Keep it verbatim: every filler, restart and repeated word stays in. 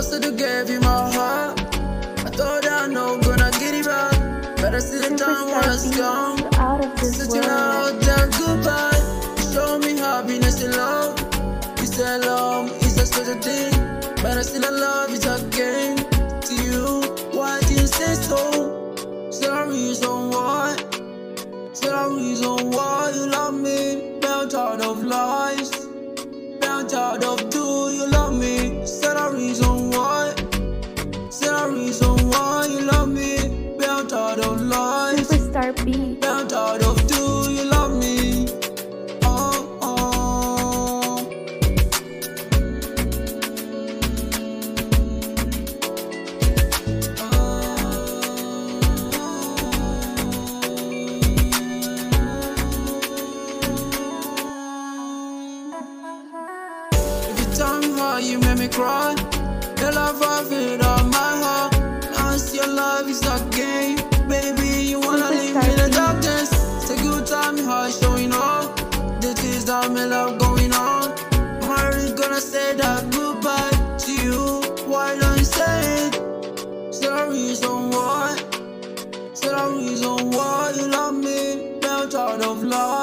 said you gave you my heart. I thought I know gonna get it back, but I see the time was gone. Such a loud that goodbye. You show me happiness and love. You said love is a special thing, but I still love it again. To you, why did you say so? Say the reason why. Say the reason why you love me. Built out of lies, built out of do you love me. Say the reason why. Say the reason why you love me. Built out of lies, Superstar B. built out of do you love me. Oh, oh. Every time how you make me cry, the love I feel on my heart. Now it's your love is a game. Baby, you wanna leave me in the darkness. Take your time, how it's showing up. The tears that my love going on. I'm already gonna say that goodbye to you. Why don't you say it? Say the reason why. Say the reason why you love me. Built out of love.